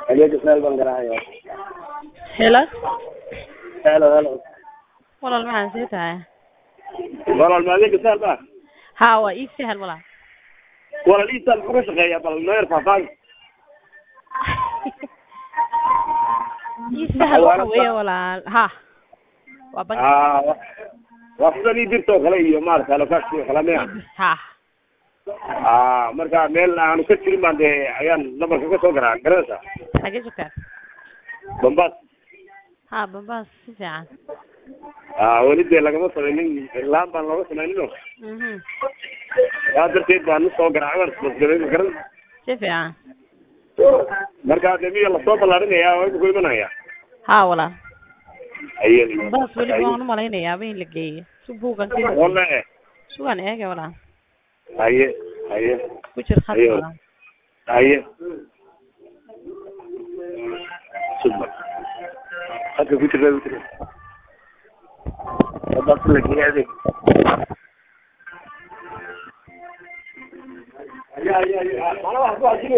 عليك سؤال بنقراها. Hello. هلا Walaal maxaan sii tahay? والله ما عليك سؤال بقى. Haa waa ii sahal walaal. والله لي سؤال بقى شغال بل ما يرفع فاي. Ii sahal waxa weeye walaal. Haa. Waa bank. وافضل يديرتو خليه ما له كاش خلاميا. Haa. marka meel aanu ka jirin baan de ayaan numberka ka soo garaa garaysa. Xagee joogtaa? Bombas. Haa Bombas si fiican. wali de lagama sameeynin laan baan looga sameeynin. darteed baan soo garaa waan garan. Si fiican. marka damiya la soo balaarinaya way ku imanaya. Haa walaal. ayeen Bombas wali waan u malaynayaa in la geeyo. Subuugan kii. wallahi Sugan eega walaal. aye Ku jir khad walaal. aye super hadda ku jira بس لك هذه انا واحد واحد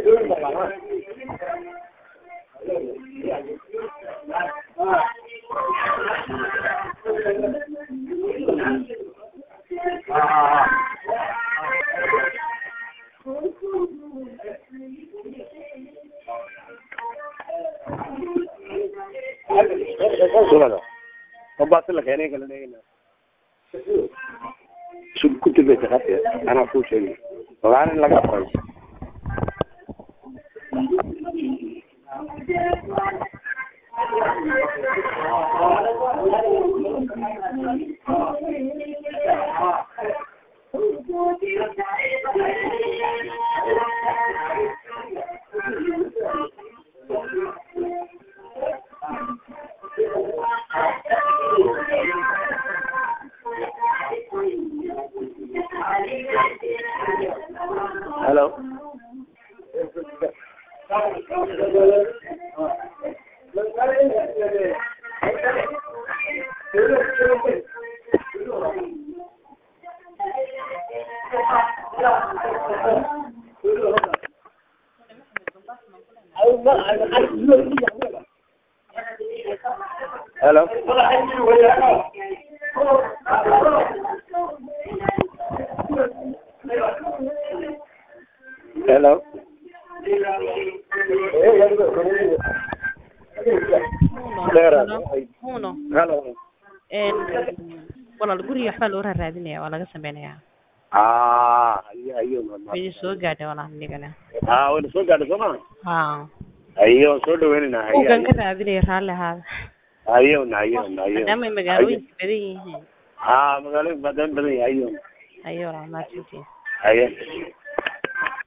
وبعت لك يعني قال لي شو كنت بتخطي انا فوق شيء وانا لا اقرا Hello. Hello. Hello. Uno. Hello. walaal guriga waxba loo raadinaya waa laga sameeynaya. Ayo. Way soo gaadhay walaal nigana. Way soo gaadhay Soomaa? Ayo soo dhaweynaa. Ugan ka raadinaya raali ahaad. Ayo. Maadaama magaalooyinka badan yihiin. magaalooyinka badan yahay. Ayo walaal ma jirto. Ayo.